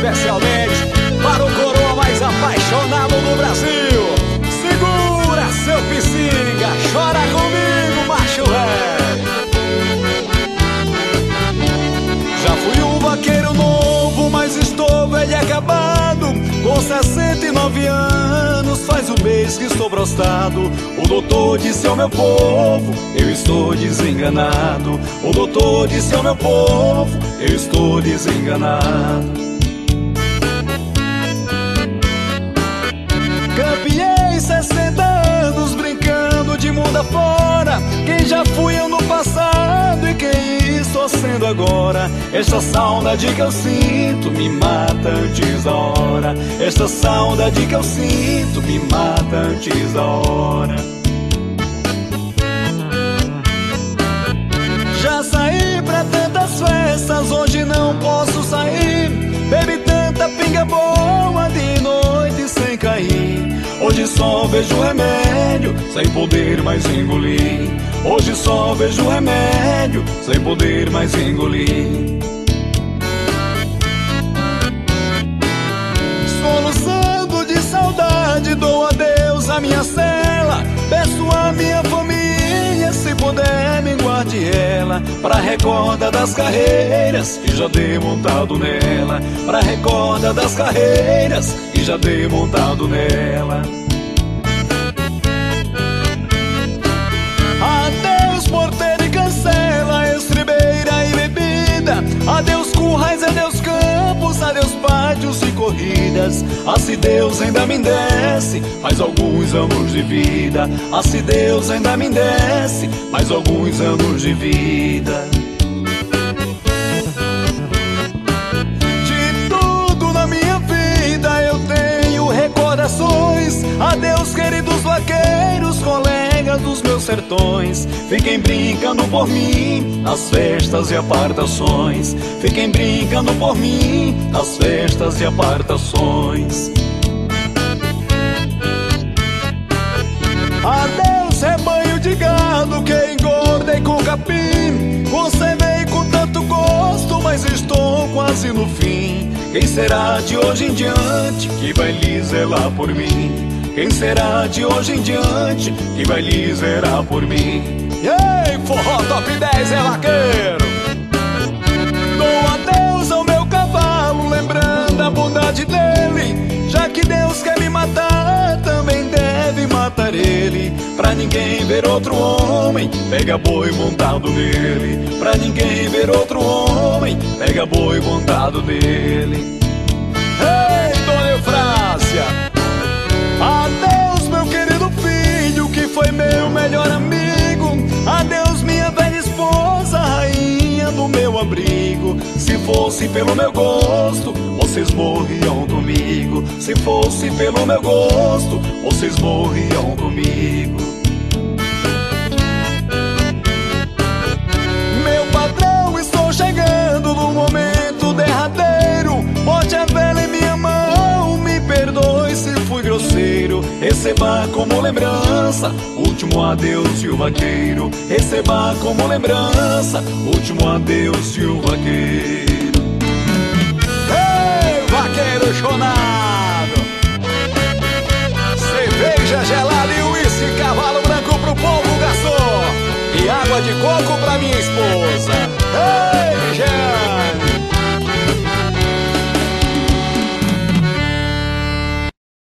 especialmente para o coroa mais apaixonado do Brasil. Segura seu Piscinga, chora comigo, macho velho. Já fui um vaqueiro novo, mas estou velho e acabado. Com 69 anos, faz um mês que estou prostrado. O doutor disse ao meu povo, eu estou desenganado. O doutor disse ao meu povo, eu estou desenganado. Campeei 60 anos brincando de mundo afora. Quem já fui eu no passado e quem estou sendo agora. Esta saudade que eu sinto me mata antes da hora. Esta saudade que eu sinto me mata antes da hora. Já saí pra tantas festas, hoje não posso sair. Bebi tanta pinga boa de noite sem cair. Hoje só vejo remédio, sem poder mais engolir. Hoje só vejo remédio, sem poder mais engolir. Soluçando de saudade, dou adeus à minha cela. Peço à minha família, se puder me guarde ela, pra recorda das carreiras que já dei montado nela. Pra recorda das carreiras que já dei montado nela. Adeus porteiro e cancela, estribeira e bebida. Adeus currais, adeus campos, adeus pátios e corridas. Ah, se Deus ainda me desse mais alguns anos de vida. Ah, se Deus ainda me desse mais alguns anos de vida. De tudo na minha vida eu tenho recordações. Adeus queridos vaqueiros, colegas dos meus sertões. Fiquem brincando por mim nas festas e apartações. Fiquem brincando por mim nas festas e apartações. Adeus rebanho de gado que engordei com capim. Você veio com tanto gosto, mas estou quase no fim. Quem será de hoje em diante que vai lhe zelar por mim? Quem será de hoje em diante que vai lhe zelar por mim? Ei, forró top 10 é vaqueiro. Dou adeus ao meu cavalo, lembrando a bondade dele. Já que Deus quer me matar, também deve matar ele. Pra ninguém ver outro homem, pega boi montado nele. Pra ninguém ver outro homem, pega boi montado nele. Ei, Dona Eufrásia, adeus meu querido filho, que foi meu melhor amigo. Adeus minha velha esposa, rainha do meu abrigo. Se fosse pelo meu gosto, vocês morriam comigo. Se fosse pelo meu gosto, vocês morriam comigo. Meu patrão, estou chegando no momento derradeiro. Bote a vela em minha mão, me perdoe se fui grosseiro. Receba como lembrança último adeus de um vaqueiro. Receba como lembrança último adeus de um vaqueiro. Ei, vaqueiro chonado, cerveja gelada e uísque, cavalo branco pro povo garçom, e água de coco pra minha esposa.